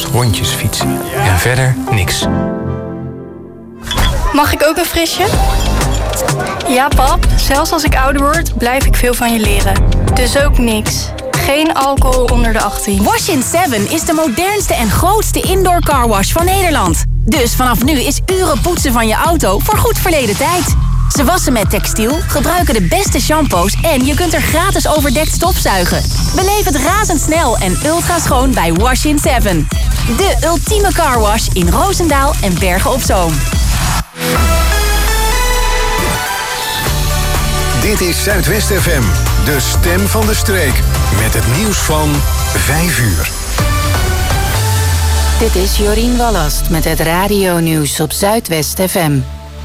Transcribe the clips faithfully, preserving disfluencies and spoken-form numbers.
rondjes fietsen. En verder niks. Mag ik ook een frisje? Ja, pap. Zelfs als ik ouder word, blijf ik veel van je leren. Dus ook niks. Geen alcohol onder de achttien. Wash in seven is de modernste en grootste indoor carwash van Nederland. Dus vanaf nu is uren poetsen van je auto voor goed verleden tijd. Ze wassen met textiel, gebruiken de beste shampoos en je kunt er gratis overdekt stofzuigen. Beleef het razendsnel en ultra schoon bij Wash in seven. De ultieme carwash in Roosendaal en Bergen op Zoom. Dit is Zuidwest F M, de stem van de streek. Met het nieuws van vijf uur. Dit is Jorien Wallast met het radionieuws op Zuidwest F M.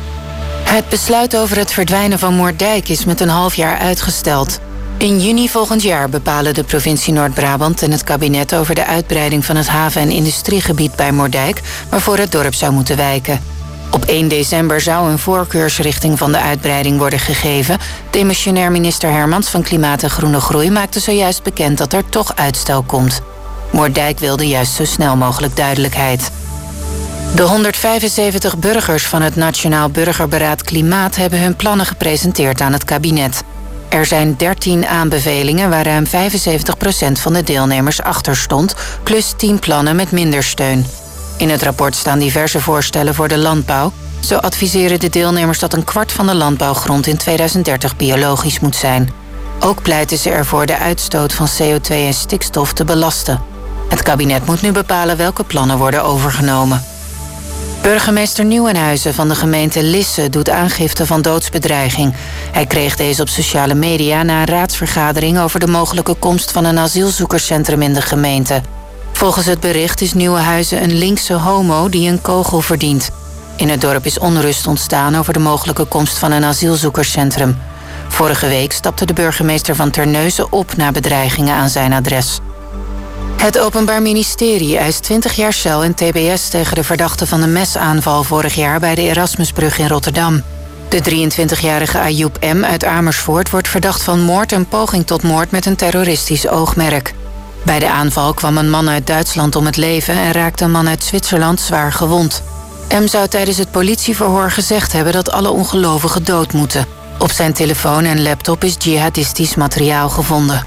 Het besluit over het verdwijnen van Moerdijk is met een half jaar uitgesteld. In juni volgend jaar bepalen de provincie Noord-Brabant en het kabinet over de uitbreiding van het haven- en industriegebied bij Moerdijk, waarvoor het dorp zou moeten wijken. Op één december zou een voorkeursrichting van de uitbreiding worden gegeven. Demissionair minister Hermans van Klimaat en Groene Groei maakte zojuist bekend dat er toch uitstel komt. Moerdijk wilde juist zo snel mogelijk duidelijkheid. De honderdvijfenzeventig burgers van het Nationaal Burgerberaad Klimaat hebben hun plannen gepresenteerd aan het kabinet. Er zijn dertien aanbevelingen waar ruim vijfenzeventig procent van de deelnemers achter stond, plus tien plannen met minder steun. In het rapport staan diverse voorstellen voor de landbouw. Zo adviseren de deelnemers dat een kwart van de landbouwgrond in tweeduizend dertig biologisch moet zijn. Ook pleiten ze ervoor de uitstoot van C O twee en stikstof te belasten. Het kabinet moet nu bepalen welke plannen worden overgenomen. Burgemeester Nieuwenhuizen van de gemeente Lisse doet aangifte van doodsbedreiging. Hij kreeg deze op sociale media na een raadsvergadering over de mogelijke komst van een asielzoekerscentrum in de gemeente. Volgens het bericht is Nieuwenhuizen een linkse homo die een kogel verdient. In het dorp is onrust ontstaan over de mogelijke komst van een asielzoekerscentrum. Vorige week stapte de burgemeester van Terneuzen op na bedreigingen aan zijn adres. Het Openbaar Ministerie eist twintig jaar cel en T B S tegen de verdachte van de mesaanval vorig jaar bij de Erasmusbrug in Rotterdam. De drieëntwintigjarige Ayoub M. uit Amersfoort wordt verdacht van moord en poging tot moord met een terroristisch oogmerk. Bij de aanval kwam een man uit Duitsland om het leven en raakte een man uit Zwitserland zwaar gewond. M. zou tijdens het politieverhoor gezegd hebben dat alle ongelovigen dood moeten. Op zijn telefoon en laptop is jihadistisch materiaal gevonden.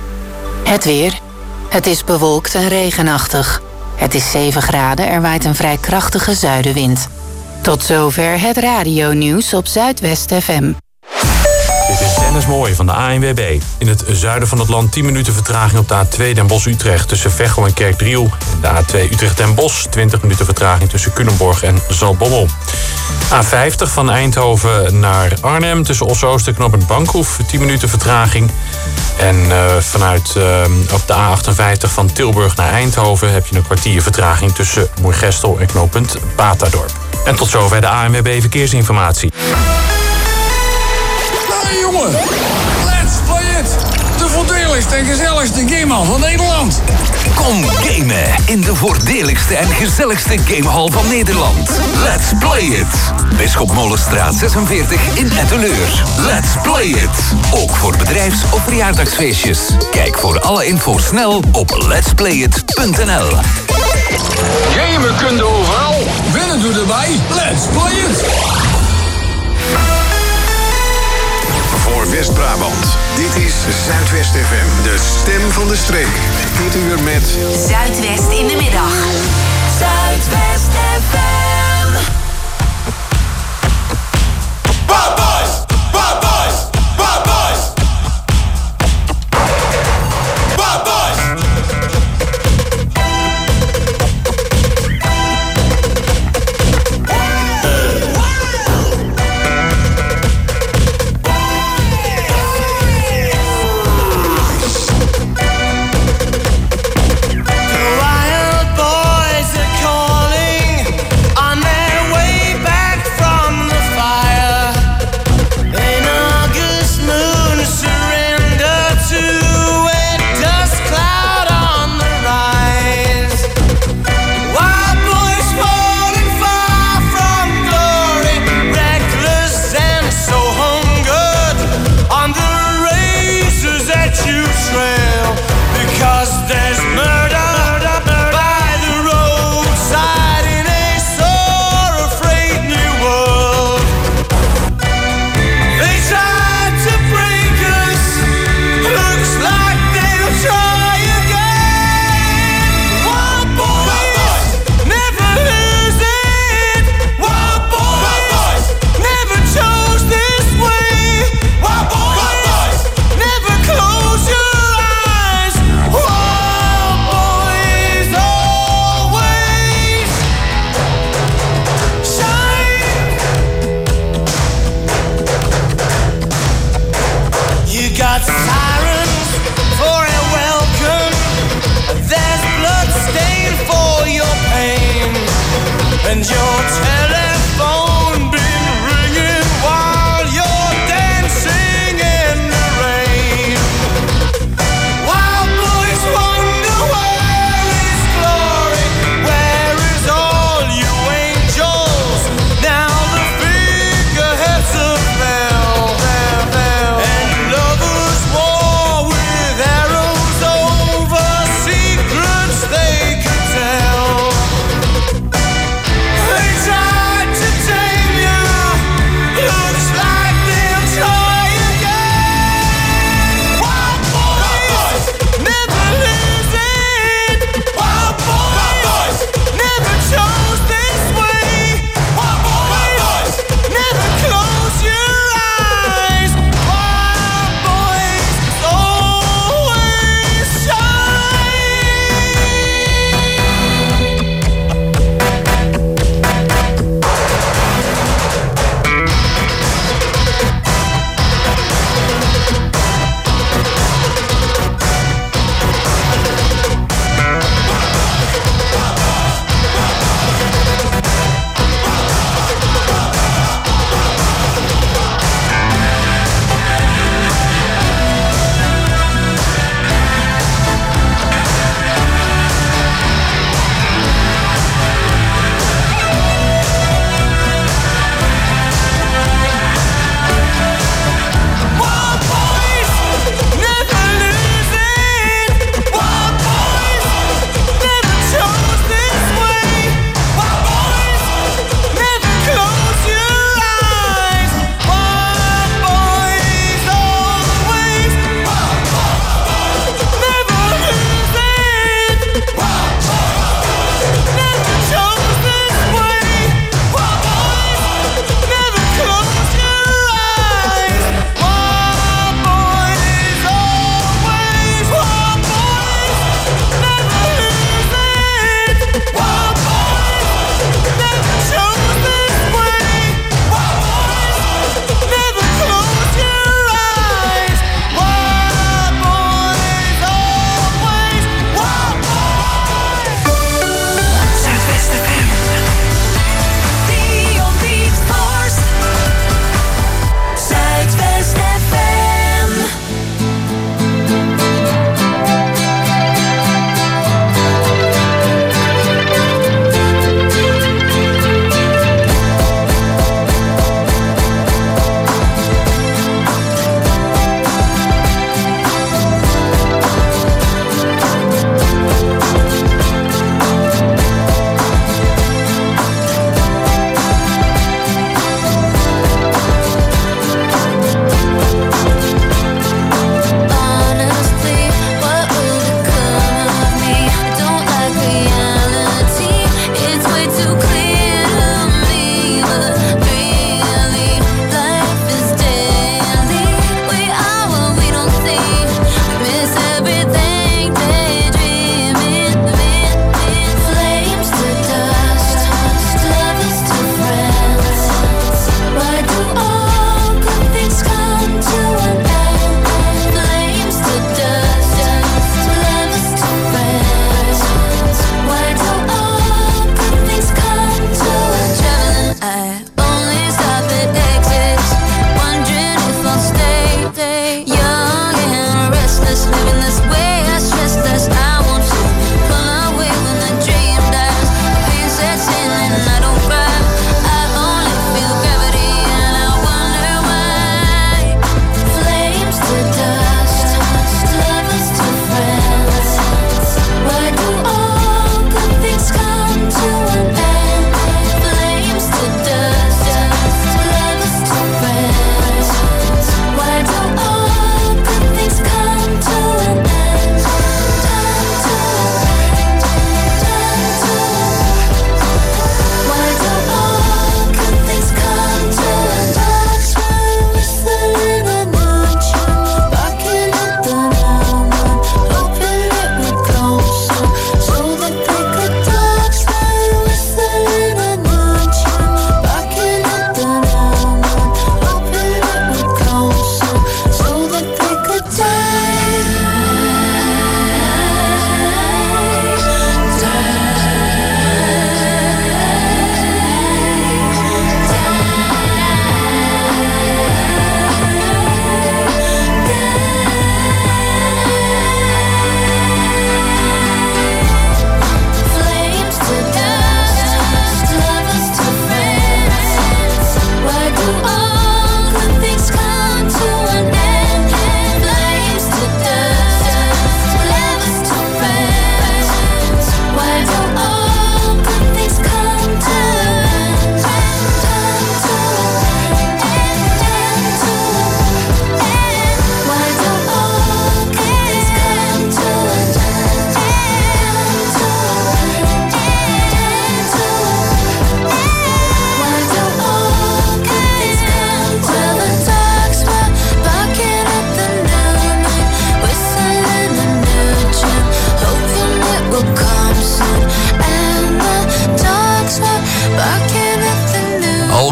Het weer. Het is bewolkt en regenachtig. Het is zeven graden, er waait een vrij krachtige zuidenwind. Tot zover het radionieuws op Zuidwest F M. Dit is Dennis Mooij van de A N W B. In het zuiden van het land tien minuten vertraging op de A twee Den Bosch-Utrecht tussen Veghel en Kerkdriel. En de A twee Utrecht-Den Bosch, twintig minuten vertraging tussen Culemborg en Zaltbommel. A vijftig van Eindhoven naar Arnhem tussen Os-Oost en knooppunt Bankhoef, tien minuten vertraging. En uh, vanuit uh, op de A achtenvijftig van Tilburg naar Eindhoven heb je een kwartier vertraging tussen Moergestel en knooppunt Batadorp. En tot zover de A N W B Verkeersinformatie. Hey jongen, let's play it! De voordeligste en gezelligste gamehal van Nederland. Kom gamen in de voordeligste en gezelligste gamehal van Nederland. Let's play it! Bisschopmolenstraat zesenveertig in Etteleur. Let's play it! Ook voor bedrijfs- of verjaardagsfeestjes. Kijk voor alle info snel op letsplayit punt n l. Gamen kun je overal, winnen doe erbij. Let's play it! Voor West-Brabant, dit is Zuidwest F M, de stem van de streek. Dit uur met Zuidwest in de middag. Zuidwest F M. Bad boys! Bad boys! Bad boys! Bad boys! Wild boy.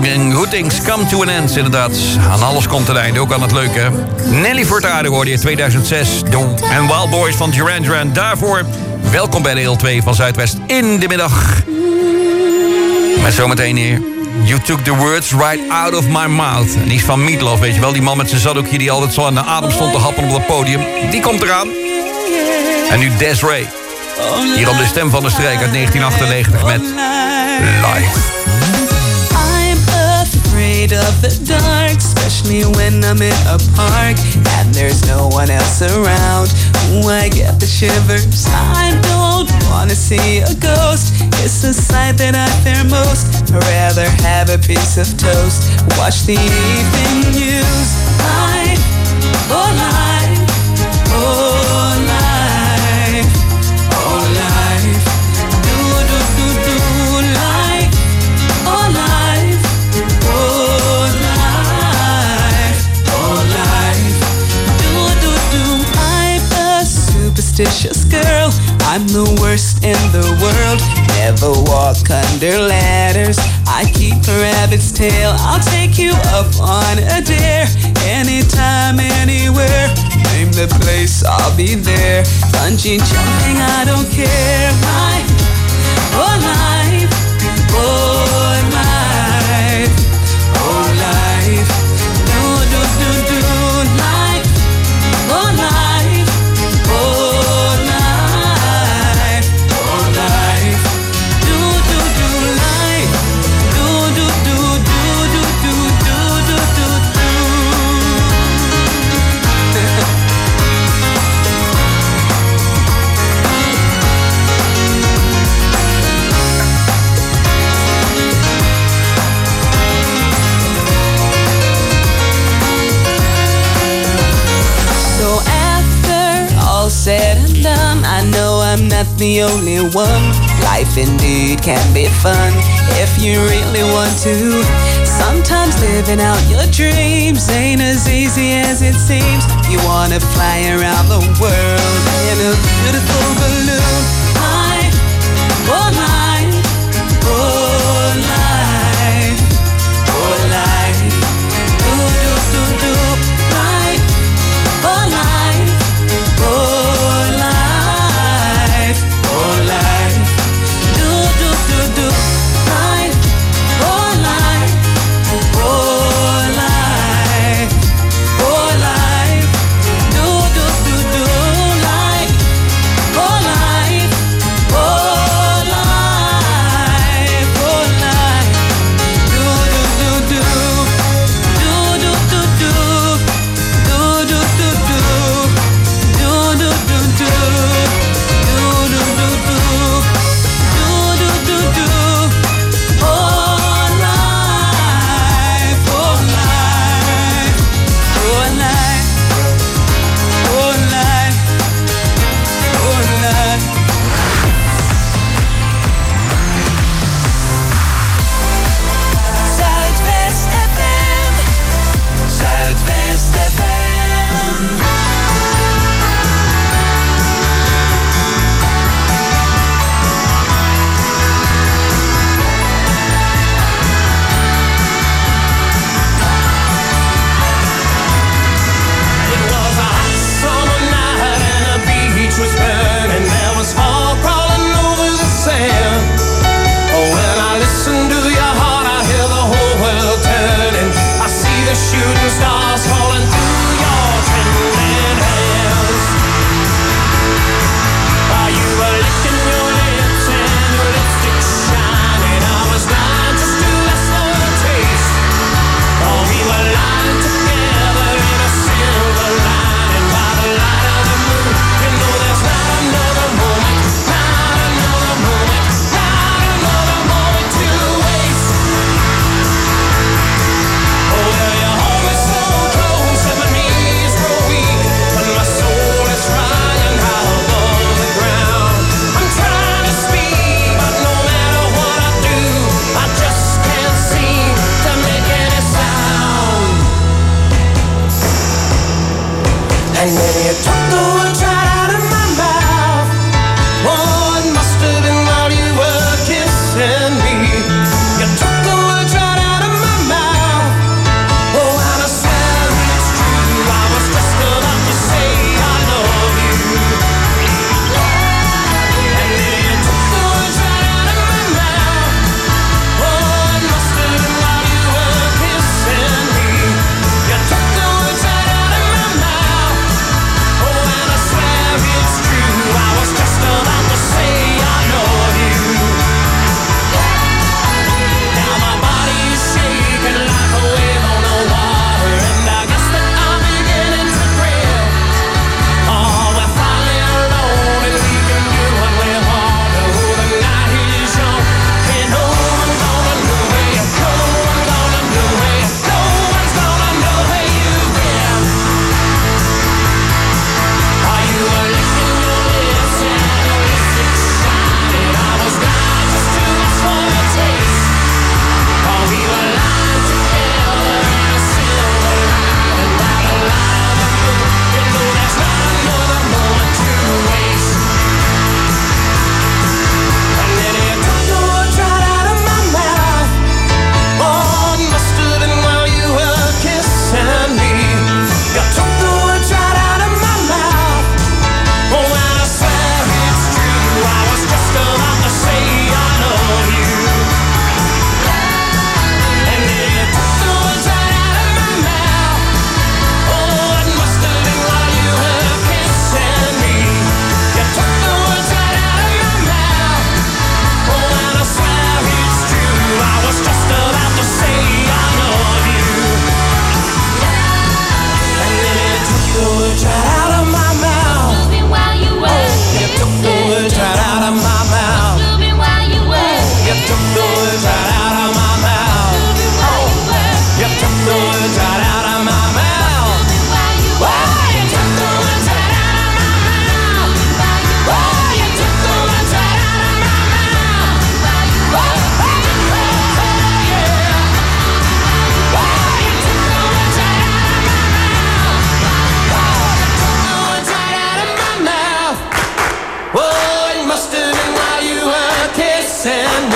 Volging Good Things Come to an End, inderdaad. Aan alles komt een einde, ook aan het leuke. Nelly Furtado hoorde je tweeduizend zes. En Wild Boys van Duran Duran. Daarvoor welkom bij deel twee van Zuidwest in de middag. Met zometeen hier. You took the words right out of my mouth. En die is van Meatloaf, weet je wel. Die man met zijn zaddoekje die altijd zo aan de adem stond te happen op het podium. Die komt eraan. En nu Des'ree. Hier op de Stem van de Streek uit negentien achtennegentig met Live. Afraid of the dark, especially when I'm in a park and there's no one else around. Ooh, I get the shivers. I don't wanna see a ghost. It's a sight that I fear most. I'd rather have a piece of toast. Watch the evening news. Life, oh life, oh life, oh life. Do do do do life, oh life. Oh life, oh life, do do do. I'm a superstitious girl. I'm the worst in the world. Never walk under ladders. I keep a rabbit's tail. I'll take you up on a dare. Anytime, anywhere. Name the place, I'll be there. Bungee jumping, I don't care. My, oh life, oh life. Oh life, do do do do life, oh life, oh life, oh life, do do do life, do do do do do do do do do do. Said and done, I know I'm not the only one. Life indeed can be fun if you really want to. Sometimes living out your dreams ain't as easy as it seems. You wanna fly around the world in a beautiful balloon. Life, oh life, oh life, oh life, do do do do life, oh life, oh.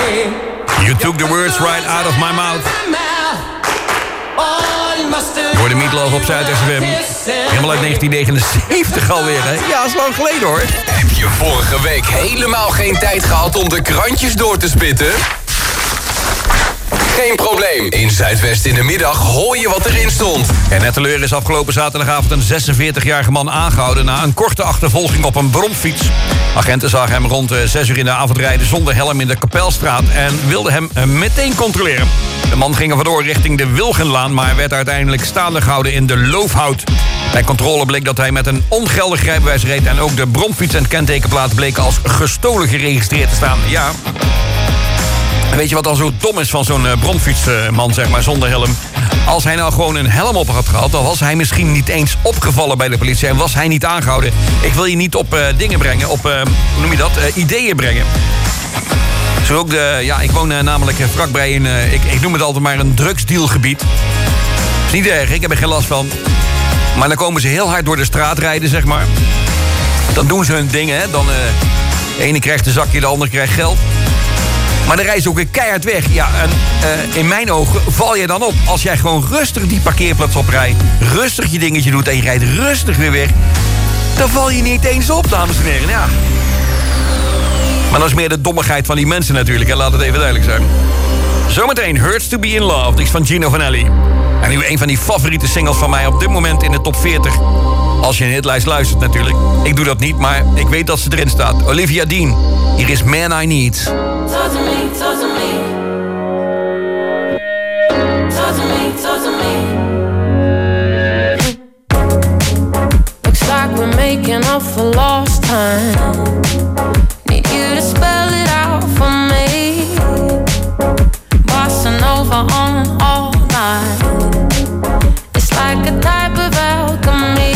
You took the words right out of my mouth. Voor de Meatloaf op Zuid S F M. Helemaal uit negentien negenenzeventig alweer, hè? Ja, dat is lang geleden, hoor. Heb je vorige week helemaal geen tijd gehad om de krantjes door te spitten? Geen probleem. In Zuidwest in de middag hoor je wat erin stond. En net teleur is afgelopen zaterdagavond een zesenveertigjarige man aangehouden na een korte achtervolging op een bromfiets. Agenten zagen hem rond zes uur in de avond rijden zonder helm in de Kapelstraat en wilden hem meteen controleren. De man ging er vandoor richting de Wilgenlaan, maar werd uiteindelijk staande gehouden in de Loofhout. Bij controle bleek dat hij met een ongeldig rijbewijs reed en ook de bromfiets en kentekenplaat bleken als gestolen geregistreerd te staan. Ja. Weet je wat dan zo dom is van zo'n uh, bromfietsman, zeg maar, zonder helm? Als hij nou gewoon een helm op had gehad, dan was hij misschien niet eens opgevallen bij de politie en was hij niet aangehouden. Ik wil je niet op uh, dingen brengen, op, uh, hoe noem je dat, uh, ideeën brengen. Zo ook de, ja, ik woon uh, namelijk vlak bij een, uh, ik, ik noem het altijd maar een drugsdealgebied. Is niet erg, ik heb er geen last van. Maar dan komen ze heel hard door de straat rijden, zeg maar. Dan doen ze hun dingen, hè. Dan, uh, de ene krijgt een zakje, de andere krijgt geld. Maar dan rijden ze ook weer keihard weg. Ja, en uh, in mijn ogen val je dan op. Als jij gewoon rustig die parkeerplaats oprijdt, rustig je dingetje doet en je rijdt rustig weer weg, dan val je niet eens op, dames en heren. Ja. Maar dat is meer de dommigheid van die mensen natuurlijk, hè? Laat het even duidelijk zijn. Zometeen Hurts to be in Love, die is van Gino Vanelli. En nu een van die favoriete singles van mij op dit moment in de top veertig. Als je een hitlijst luistert natuurlijk. Ik doe dat niet, maar ik weet dat ze erin staat. Olivia Dean, hier is Man I Need. Talk to me, talk to me. Talk to me, talk to me. Looks like we're making up for lost time. Need you to spell it out for me. Bossa Nova on all night. It's like a type of alchemy.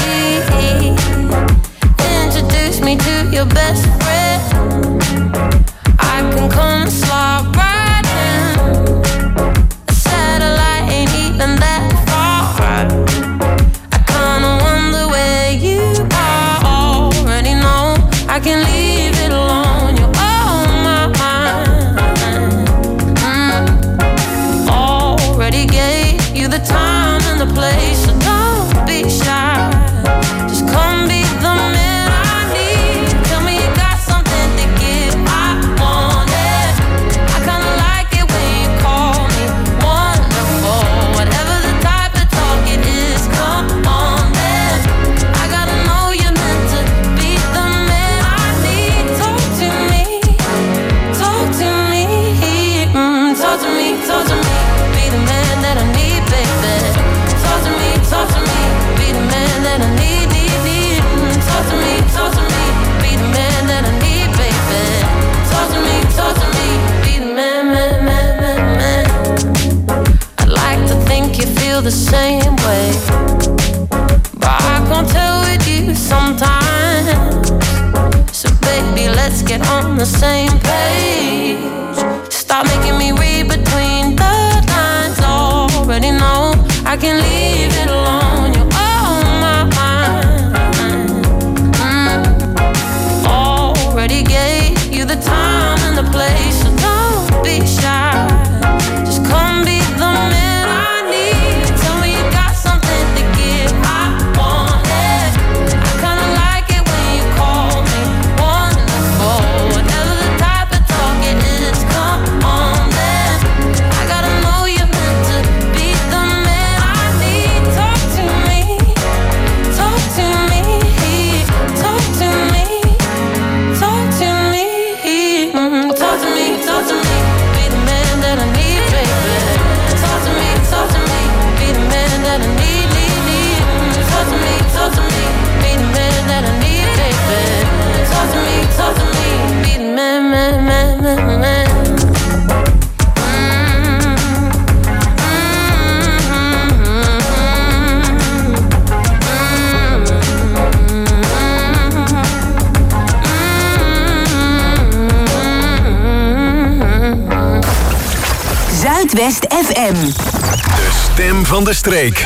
Introduce me to your best friend. I can come slide right in. A satellite ain't even that far. I kinda wonder where you are. Already know I can leave it alone. You're on my mind. Mm. Already gave you the time and the place, so don't be shy. Just come be the man. The same way, but I can't tell with you sometimes. So baby, let's get on the same page. Stop making me read between the lines. Already know I can leave it alone. You're on my mind. Mm. Already gave you the time and the place, so don't be shy. Just come be the man. Zuidwest F M. De stem van de streek.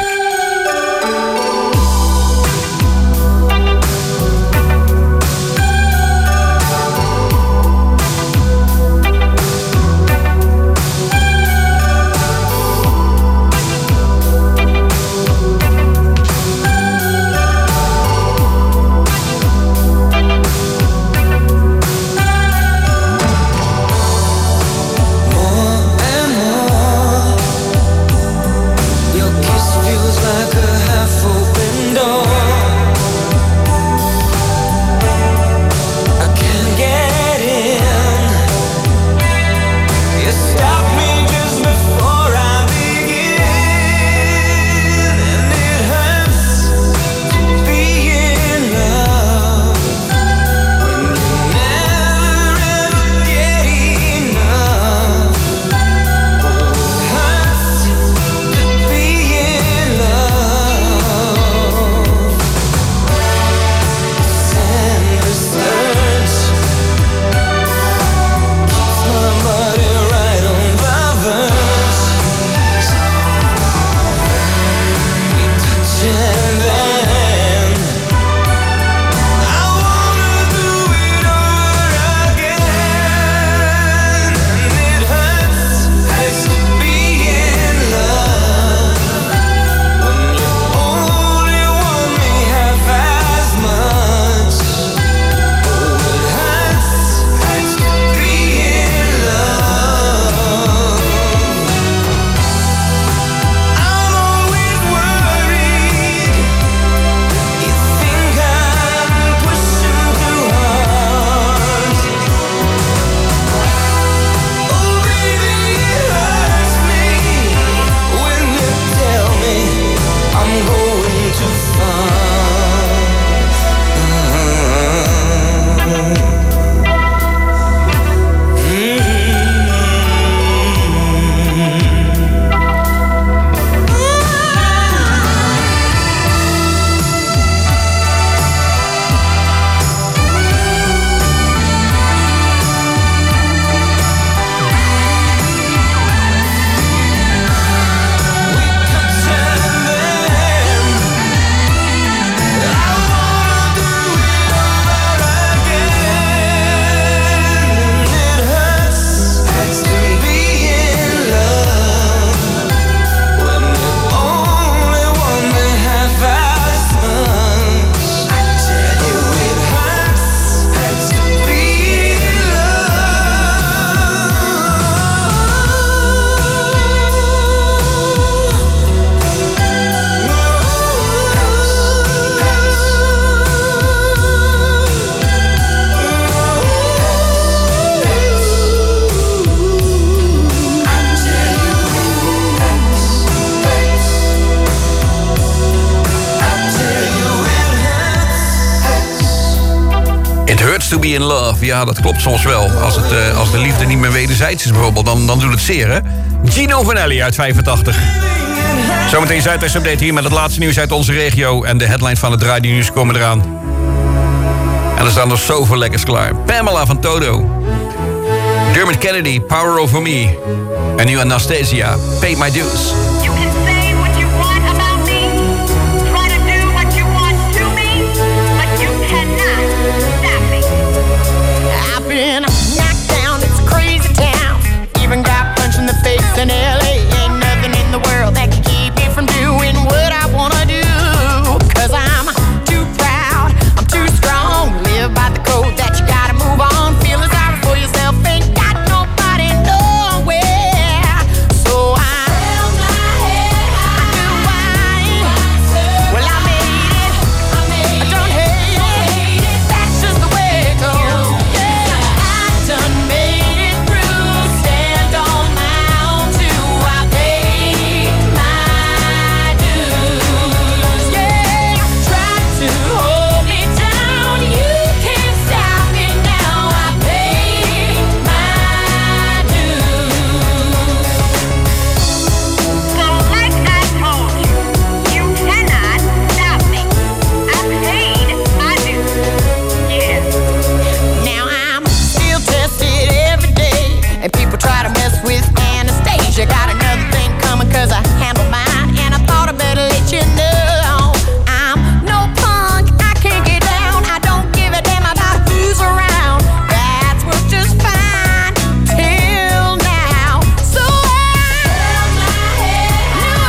be in love. Ja, dat klopt soms wel. Als, het, uh, als de liefde niet meer wederzijds is bijvoorbeeld, dan, dan doet het zeer, hè? Gino Vanelli uit vijfentachtig. Zometeen Zuidwest Update hier met het laatste nieuws uit onze regio. En de headlines van het Radio Nieuws komen eraan. En er staan er zoveel lekkers klaar. Pamela van Toto. Dermot Kennedy, Power Over Me. En nu Anastasia, Pay My Dues. Been knocked down, it's a crazy town. Even got punched in the face in L A. Ain't nothing in the world that can keep me from doing what I wanna do. Cause I'm too proud, I'm too strong. Live by the code that you gotta move on. Feeling sorry for yourself, ain't got nobody nowhere. So I held my head high. Well, I made it, I don't hate it. That's just the way it goes. Done made it through, stand on my own too. I paid my dues. Yeah, try to hold me down, you can't stop me now. I paid my dues. So like I told you, you cannot stop me. I paid my dues. Yeah. Now I'm still tested every day, and people try to mess with Anastasia. Got another thing coming cause I handled mine, and I thought I better let you know I'm no punk, I can't get down. I don't give a damn about who's around. That's worked just fine till now. So I held my head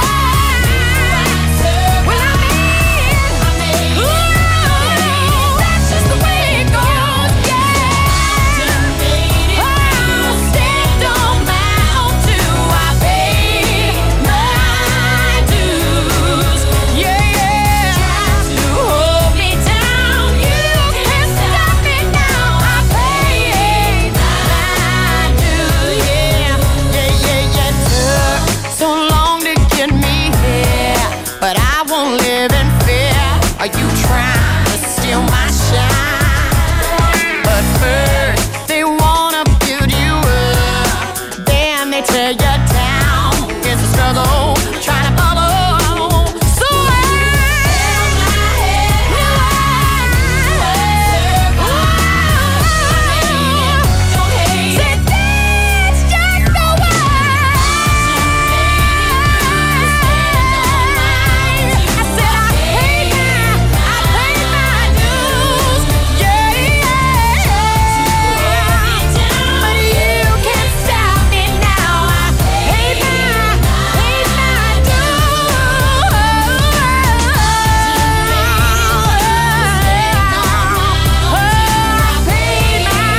high. Well, I mean, ooh, that's just the way it goes. Yeah, done made it through, stand on my own too. I paid my dues. Yeah, yeah. Try to hold me down, you can't stop me now. I paid my dues. Yeah, yeah, yeah, yeah. Took so long to get me here, but I won't live in fear. Are you trying to steal my shine? But first, they wanna build you up, then they tear you down. It's a struggle, trying to follow. So I held my head high. Don't hate it. That's just the way. I said I paid my, I paid my dues. Yeah, yeah. But you can't stop me now. I paid my, paid my dues. I paid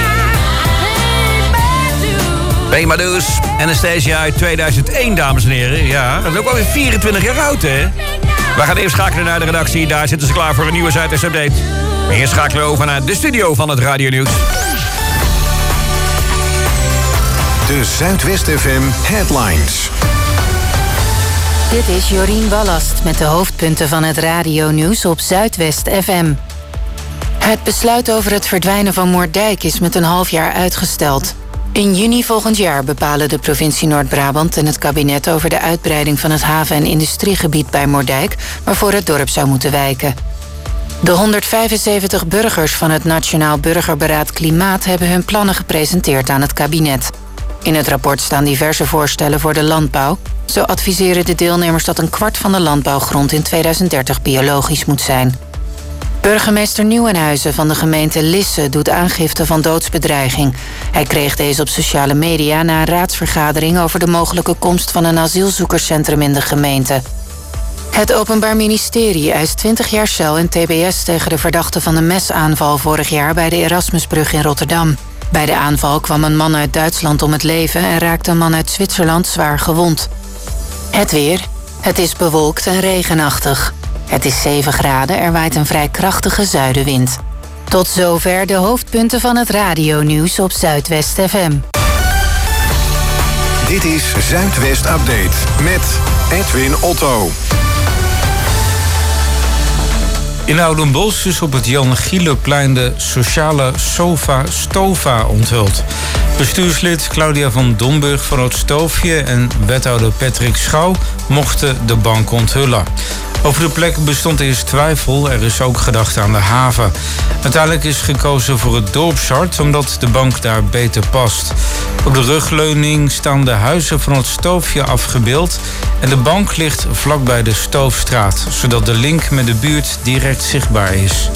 my, paid my dues. Pay My Dues, Anastasia uit tweeduizend één, dames en heren. Ja, dat is ook alweer vierentwintig jaar oud, hè? We gaan even schakelen naar de redactie. Daar zitten ze klaar voor een nieuwe Zuidwest Update. Maar eerst schakelen we over naar de studio van het Radio Nieuws. De Zuidwest F M Headlines. Dit is Jorien Wallast met de hoofdpunten van het radionieuws op Zuidwest F M. Het besluit over het verdwijnen van Moerdijk is met een half jaar uitgesteld. In juni volgend jaar bepalen de provincie Noord-Brabant en het kabinet over de uitbreiding van het haven- en industriegebied bij Moerdijk, waarvoor het dorp zou moeten wijken. De honderdvijfenzeventig burgers van het Nationaal Burgerberaad Klimaat hebben hun plannen gepresenteerd aan het kabinet. In het rapport staan diverse voorstellen voor de landbouw. Zo adviseren de deelnemers dat een kwart van de landbouwgrond in tweeduizend dertig biologisch moet zijn. Burgemeester Nieuwenhuizen van de gemeente Lisse doet aangifte van doodsbedreiging. Hij kreeg deze op sociale media na een raadsvergadering over de mogelijke komst van een asielzoekerscentrum in de gemeente. Het Openbaar Ministerie eist twintig jaar cel en T B S tegen de verdachte van de mesaanval vorig jaar bij de Erasmusbrug in Rotterdam. Bij de aanval kwam een man uit Duitsland om het leven en raakte een man uit Zwitserland zwaar gewond. Het weer. Het is bewolkt en regenachtig. Het is zeven graden, er waait een vrij krachtige zuidenwind. Tot zover de hoofdpunten van het radionieuws op Zuidwest F M. Dit is Zuidwest Update met Edwin Otto. In Oudenbosch is op het Jan Gieleplein de sociale sofa Stova onthuld. Bestuurslid Claudia van Domburg van het Stoofje en wethouder Patrick Schouw mochten de bank onthullen. Over de plek bestond eerst twijfel, er is ook gedacht aan de haven. Uiteindelijk is gekozen voor het dorpshart omdat de bank daar beter past. Op de rugleuning staan de huizen van het Stoofje afgebeeld en de bank ligt vlakbij de Stoofstraat, zodat de link met de buurt direct zichtbaar is.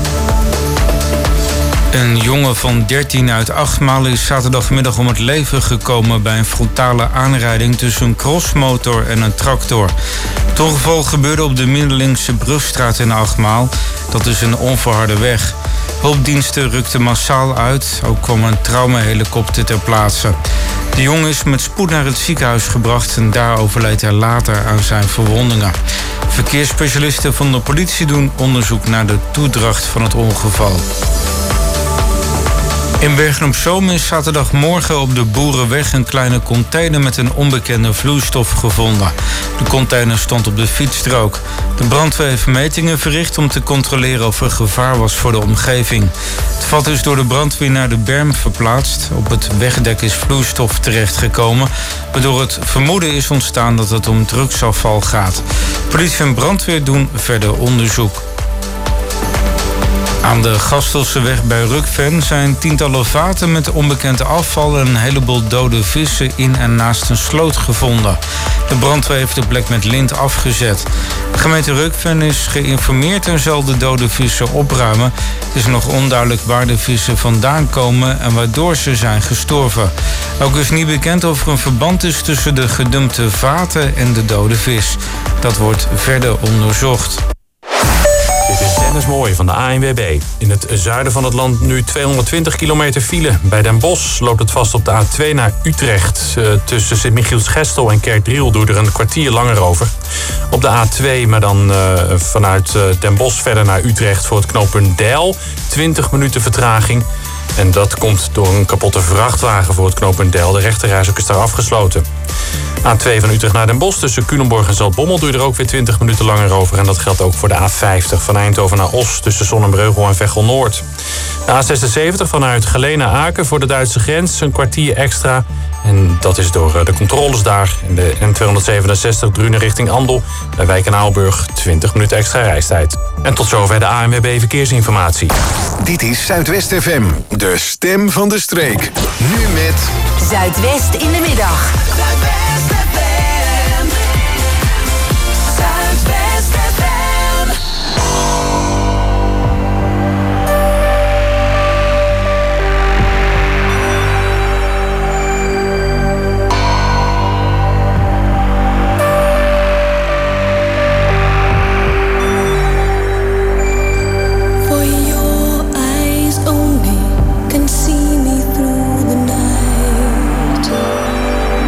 Een jongen van dertien uit Achtmaal is zaterdagmiddag om het leven gekomen bij een frontale aanrijding tussen een crossmotor en een tractor. Het ongeval gebeurde op de Middelingse Brugstraat in Achtmaal. Dat is een onverharde weg. Hulpdiensten rukten massaal uit, ook kwam een traumahelikopter ter plaatse. De jongen is met spoed naar het ziekenhuis gebracht en daar overleed hij later aan zijn verwondingen. Verkeersspecialisten van de politie doen onderzoek naar de toedracht van het ongeval. In Bergen-op-Zoom is zaterdagmorgen op de Boerenweg een kleine container met een onbekende vloeistof gevonden. De container stond op de fietsstrook. De brandweer heeft metingen verricht om te controleren of er gevaar was voor de omgeving. Het vat is door de brandweer naar de berm verplaatst. Op het wegdek is vloeistof terechtgekomen, waardoor het vermoeden is ontstaan dat het om drugsafval gaat. Politie en brandweer doen verder onderzoek. Aan de Gastelseweg bij Rukven zijn tientallen vaten met onbekend afval en een heleboel dode vissen in en naast een sloot gevonden. De brandweer heeft de plek met lint afgezet. De gemeente Rukven is geïnformeerd en zal de dode vissen opruimen. Het is nog onduidelijk waar de vissen vandaan komen en waardoor ze zijn gestorven. Ook is niet bekend of er een verband is tussen de gedumpte vaten en de dode vis. Dat wordt verder onderzocht. Dit is Dennis Mooij van de A N W B. In het zuiden van het land nu tweehonderdtwintig kilometer file. Bij Den Bosch loopt het vast op de A twee naar Utrecht. Uh, tussen Sint-Michiels-Gestel en Kerkdriel doe je er een kwartier langer over. Op de A twee, maar dan uh, vanuit uh, Den Bosch verder naar Utrecht voor het knooppunt Deil. twintig minuten vertraging. En dat komt door een kapotte vrachtwagen voor het knooppunt Deil. De rechterrijstrook is daar afgesloten. A twee van Utrecht naar Den Bosch tussen Culemborg en Zaltbommel doe je er ook weer twintig minuten langer over. En dat geldt ook voor de A vijftig van Eindhoven naar Os tussen Zonnebreugel en Veghel Noord. De A zesenzeventig vanuit Geleen naar Aken voor de Duitse grens een kwartier extra. En dat is door de controles daar. En de N tweehonderdzevenenzestig Drunen richting Andel bij Wijk en Aalburg twintig minuten extra reistijd. En tot zover de A N W B Verkeersinformatie. Dit is Zuidwest F M, de stem van de streek. Nu met Zuidwest in de middag. Zuidwest F M. Zuidwest F M. For your eyes only can see me through the night.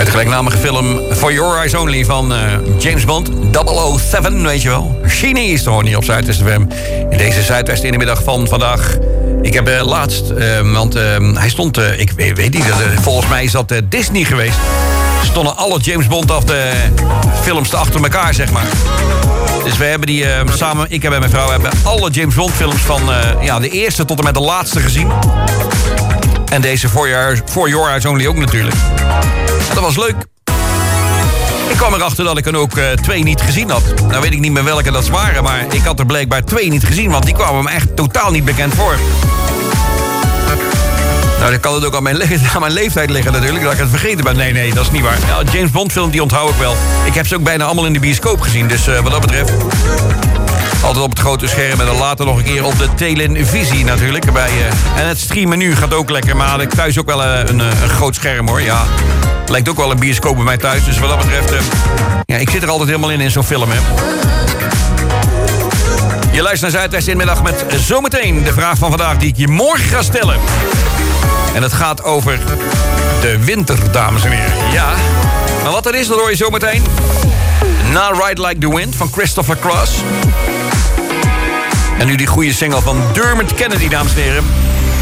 de gelijknamige film For Your Eyes Only van uh, James Bond. double oh seven, weet je wel. Genie is toch niet op Zuidwest F M. In deze Zuidwest in de middag van vandaag. Ik heb uh, laatst, uh, want uh, hij stond, uh, ik weet, weet niet, uh, volgens mij is dat uh, Disney geweest. Stonden alle James Bond af de films achter elkaar, zeg maar. Dus we hebben die uh, samen, ik en mijn vrouw, hebben alle James Bond films van uh, ja, de eerste tot en met de laatste gezien. En deze For Your, For Your Eyes Only ook natuurlijk. Dat was leuk. Ik kwam erachter dat ik er ook uh, twee niet gezien had. Nou weet ik niet meer welke dat waren, maar ik had er blijkbaar twee niet gezien, want die kwamen me echt totaal niet bekend voor. Nou, dan kan het ook aan mijn, le- aan mijn leeftijd liggen natuurlijk, dat ik het vergeten ben. Nee, nee, dat is niet waar. Ja, James Bond film, die onthoud ik wel. Ik heb ze ook bijna allemaal in de bioscoop gezien, dus uh, wat dat betreft... Altijd op het grote scherm en dan later nog een keer op de televisie natuurlijk. Bij, uh, en het streamen nu gaat ook lekker, maar had ik thuis ook wel uh, een, een groot scherm hoor. Ja, lijkt ook wel een bioscoop bij mij thuis, dus wat dat betreft... Uh, ja, ik zit er altijd helemaal in in zo'n film, hè. Je luistert naar Zuidwest in de middag met zometeen de vraag van vandaag die ik je morgen ga stellen. En het gaat over de winter, dames en heren. Ja, maar wat er is, dat hoor je zometeen. Na Ride Like the Wind van Christopher Cross. En nu die goede single van Dermot Kennedy, dames en heren.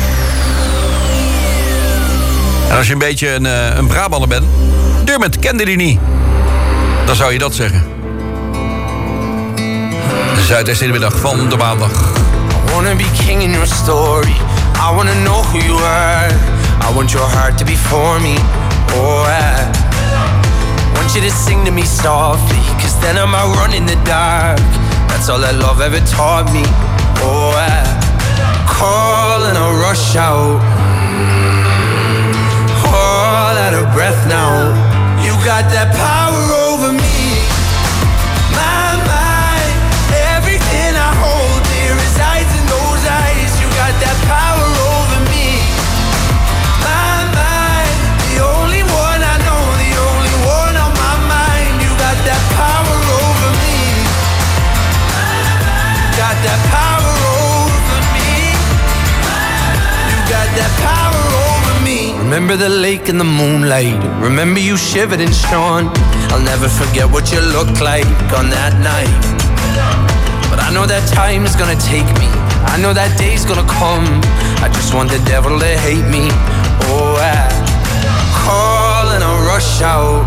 En als je een beetje een, uh, een Brabander bent, Dermot Kennedy niet. Dan zou je dat zeggen. Zuidwest in de middag van de maandag. I wanna be king in your story. I wanna know who you are. I want your heart to be for me. Oh, I want you to sing to me softly, cause then I'm out running the dark. That's all that love ever taught me. Oh, I call and I rush out, all out of breath now. You got that power over me. My mind, everything I hold dear resides in those eyes. You got that power over me. My mind, the only one I know, the only one on my mind. You got that power over me. Got that power over me. You got that power over me. Remember the lake in the moonlight. Remember you shivered and shone. I'll never forget what you looked like on that night. But I know that time's gonna take me. I know that day's gonna come. I just want the devil to hate me. Oh, I call and I rush out,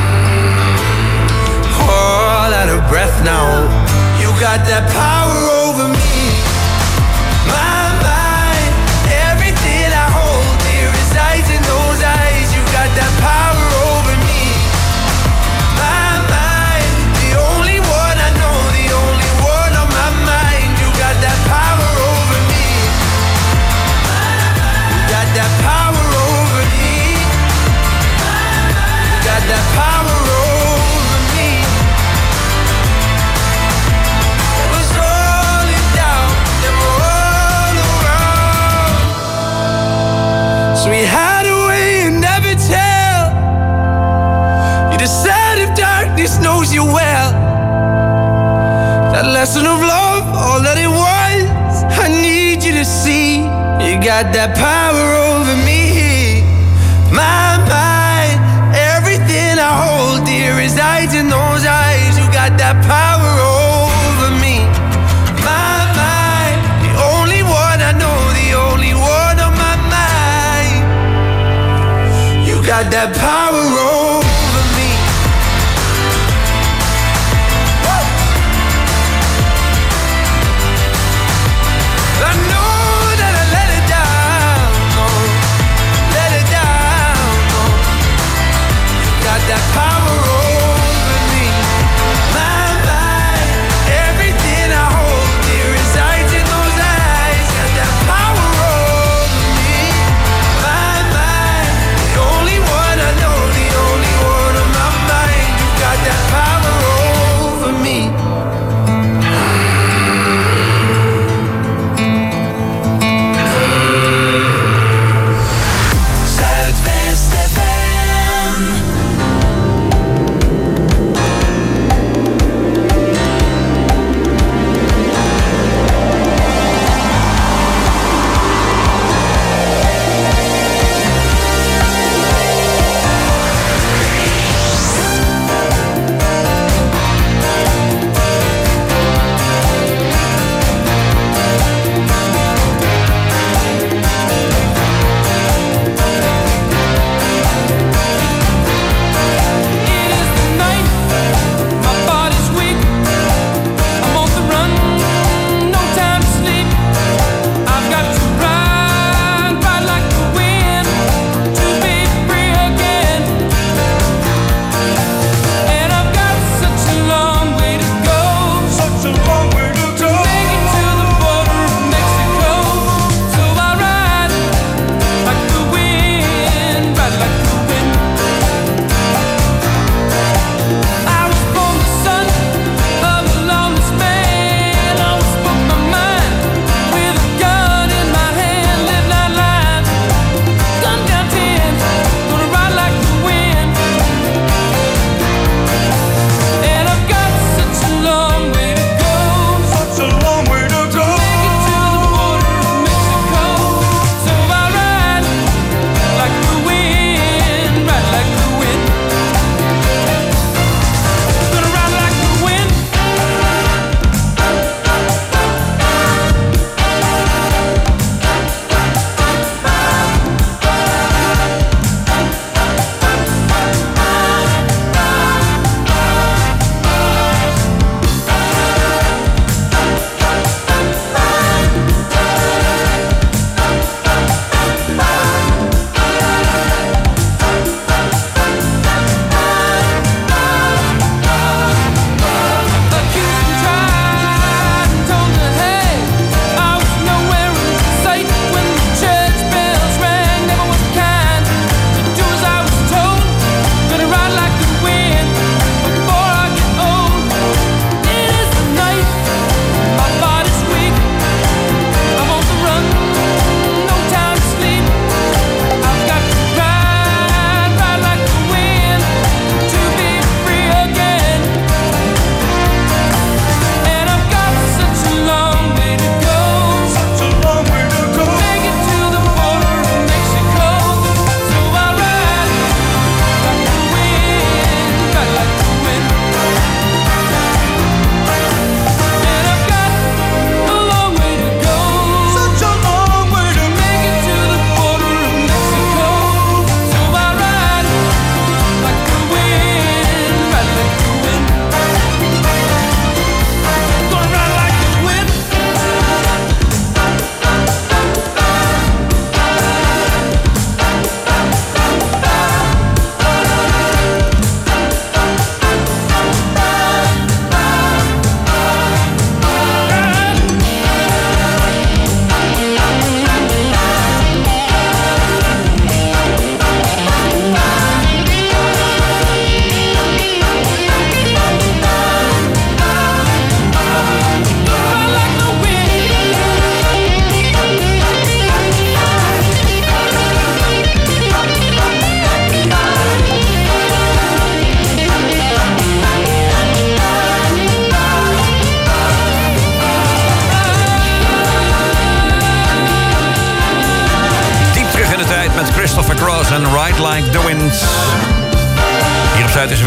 all out of breath now. You got that power over me. My mind, everything I hold dear resides in those eyes. You got that power over me. My mind, the only one I know, the only one on my mind. You got that power over me. You got that power over me. You got that power over me. It was rolling down and all around. So we had a way and never tell. You decide if darkness knows you well. That lesson of love, all that it was, I need you to see. You got that power over me. My mind, everything I hold dear resides in those eyes. You got that power over me. My mind, the only one I know, the only one on my mind. You got that power over me. I know that I let it down, no, let it down, no. You got that power over me. My mind, everything I hold dear resides in those eyes. Got that power over me. My mind, the only one I know, the only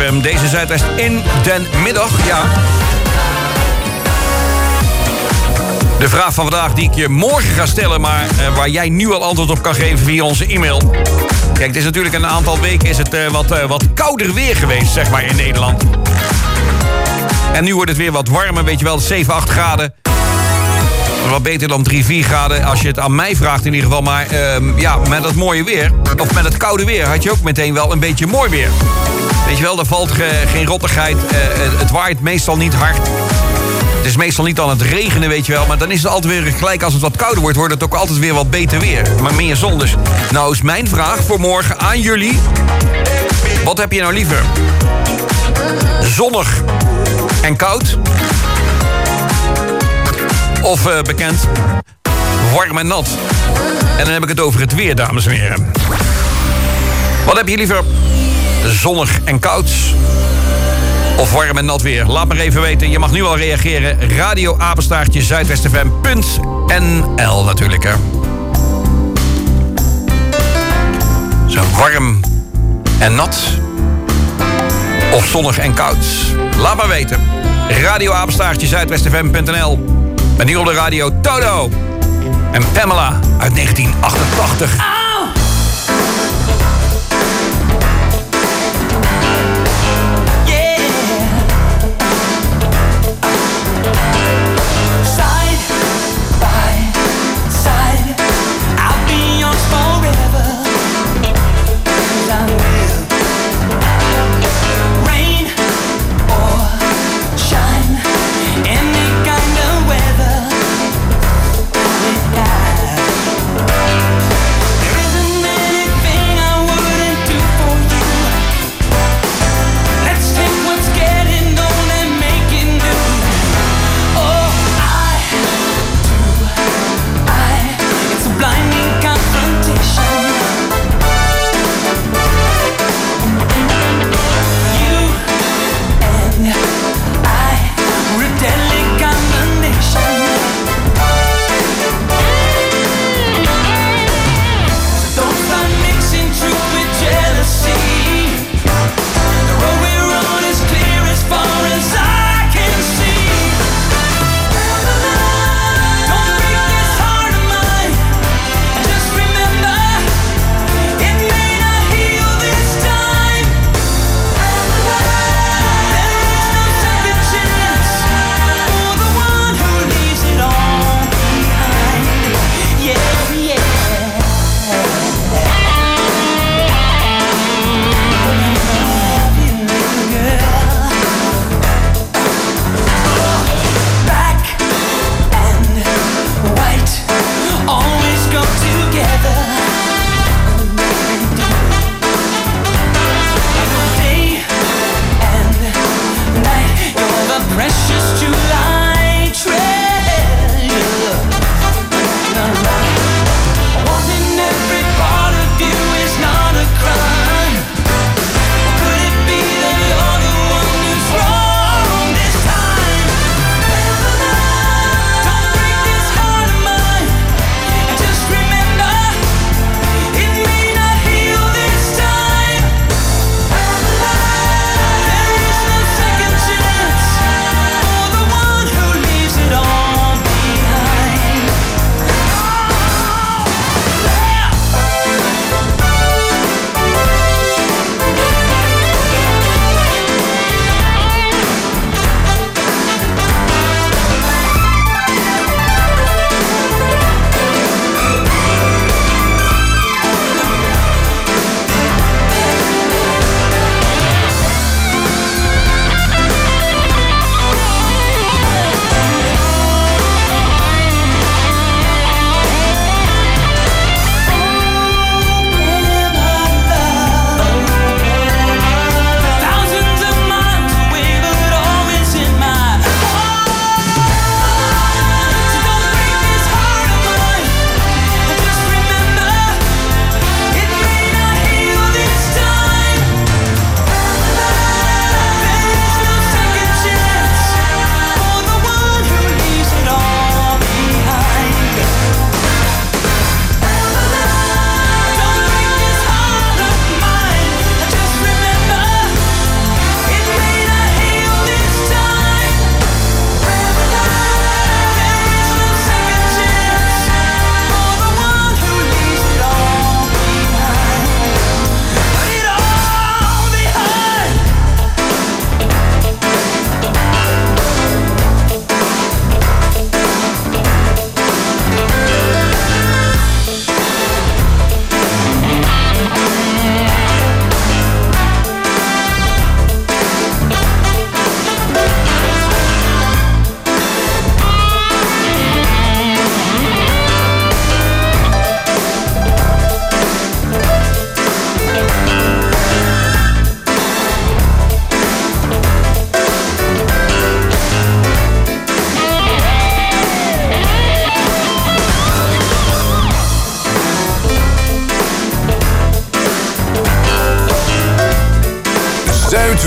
um, deze Zuidwest in den middag. Ja. De vraag van vandaag die ik je morgen ga stellen, maar uh, waar jij nu al antwoord op kan geven via onze e-mail. Kijk, het is natuurlijk een aantal weken is het uh, wat, uh, wat kouder weer geweest, zeg maar, in Nederland. En nu wordt het weer wat warmer, weet je wel, zeven, acht graden. Wat beter dan drie, vier graden, als je het aan mij vraagt in ieder geval. Maar uh, ja, met dat mooie weer, of met het koude weer, had je ook meteen wel een beetje mooi weer. Weet je wel, er valt ge, geen rottigheid, uh, het waait meestal niet hard. Het is meestal niet aan het regenen, weet je wel. Maar dan is het altijd weer gelijk als het wat kouder wordt, wordt het ook altijd weer wat beter weer. Maar meer zon dus. Nou is mijn vraag voor morgen aan jullie. Wat heb je nou liever? Zonnig en koud? Of uh, bekend, warm en nat? En dan heb ik het over het weer, dames en heren. Wat heb je liever? Zonnig en koud? Of warm en nat weer? Laat me even weten. Je mag nu al reageren. Radio apenstaartje zuidwestfm punt n l natuurlijk, hè. Zo warm en nat. Of zonnig en koud? Laat maar weten. Radio apenstaartje zuidwestfm punt n l. En hier op de radio Toto. En Pamela uit negentien achtentachtig.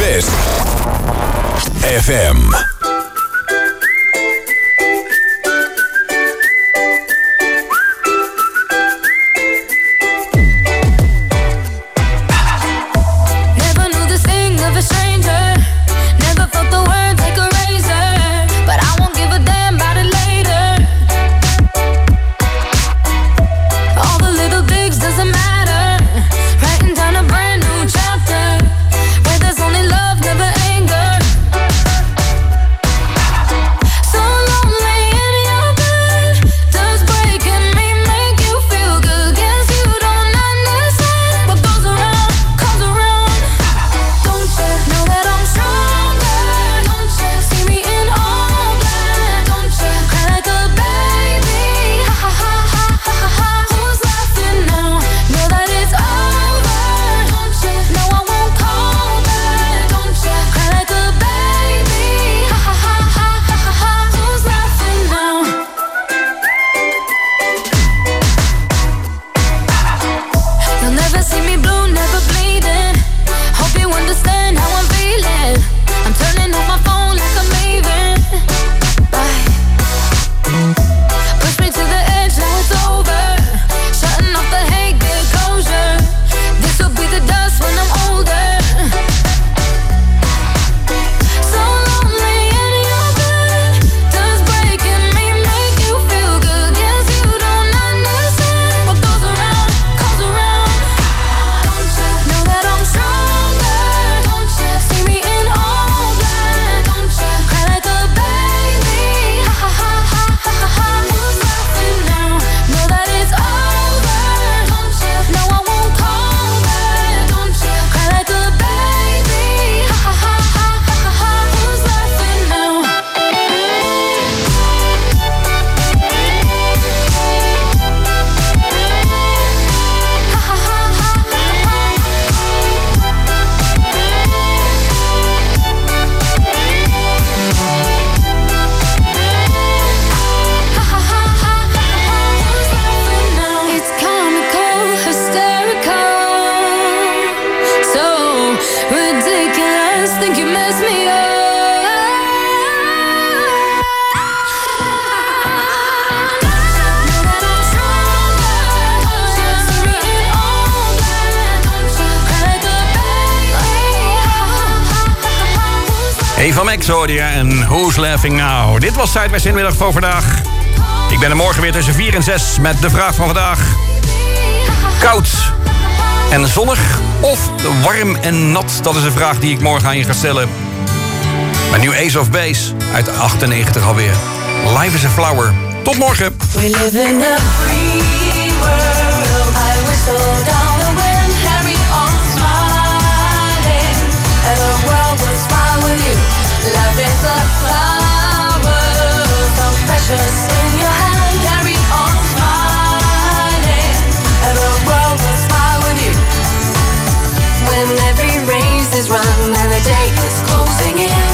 Zuidwest F M. Eva Max hoorde je en Who's Laughing Now. Dit was Zuidwest Inmiddag voor vandaag. Ik ben er morgen weer tussen vier en zes met de vraag van vandaag. Koud en zonnig of warm en nat? Dat is de vraag die ik morgen aan je ga stellen. Mijn nieuwe Ace of Base uit achtennegentig alweer. Life is a Flower. Tot morgen. We live in a free world. I whistle down the wind, carry on smiling, and the world will smile with you. Love is a flower, so precious in your hand. Carry on smiling, and the world will smile with you. When every race is run and the day is closing in,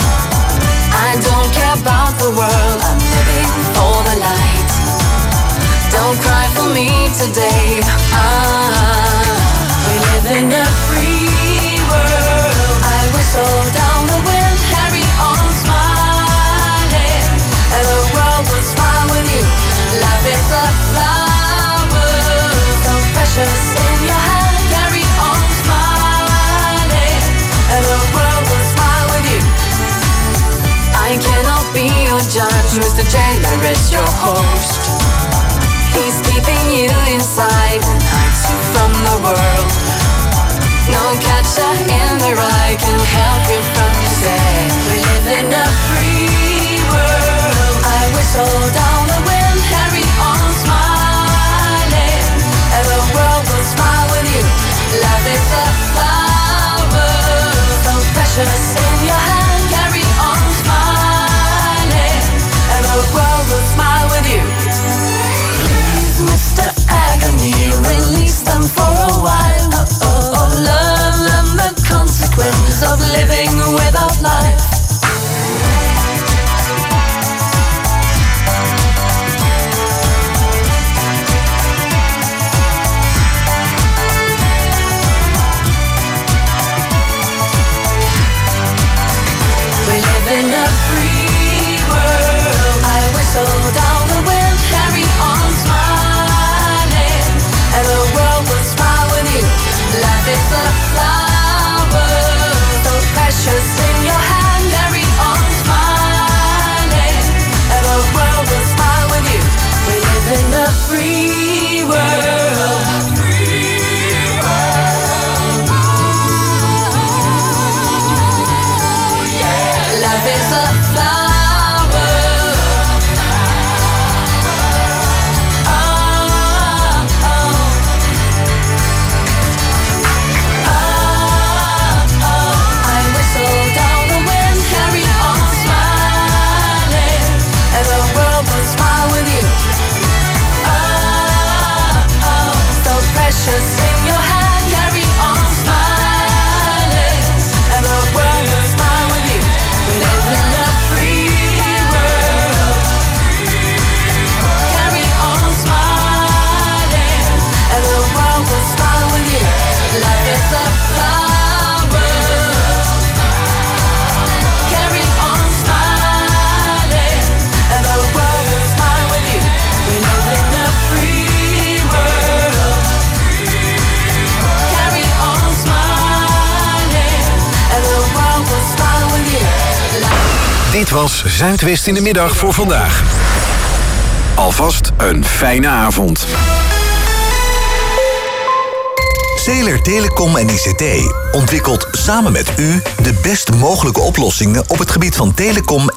I don't care about the world, I'm living for the light. Don't cry for me today, ah, we live in a free world. I whistle down the wind, carry on smiling, and the world will smile with you. Love is a flower, so precious in your hand. Carry on smiling, and the world will smile with you. I cannot be your judge, Mister Jailer is your host. He's keeping you inside and hides you from the world. No catcher in the rye can help you from your stay. We live in a free world. I whistle down the wind, carry on smiling, and the world will smile with you. Love is a flower, so precious in your hand. Carry on smiling, and the world will smile with you. Mister Agony, release them for a while. Oh, oh, oh, learn them the consequence of living without life. in a free world. I whistle down the wind, carry on smiling, and the world will smile with you. Life is a flower, so precious in your hand. Carry on smiling, and the world will smile with you. We live in a free world. Love is a flower. Oh, oh. Oh, oh. I whistle down the wind, carry on smiling, and the world will smile with you. Oh, oh. So precious in your hand, carry on smiling, and the world will smile with you. We live in a free world. Carry on smiling, and the world will smile with you. Life is a flower. Carry on smiling, and the world will smile with you. We live in a free world. Carry on smiling, and the world will smile with you. Dit was Zuidwest in de middag voor vandaag. Alvast een fijne avond. Zeeler Telecom en I C T ontwikkelt samen met u de best mogelijke oplossingen op het gebied van telecom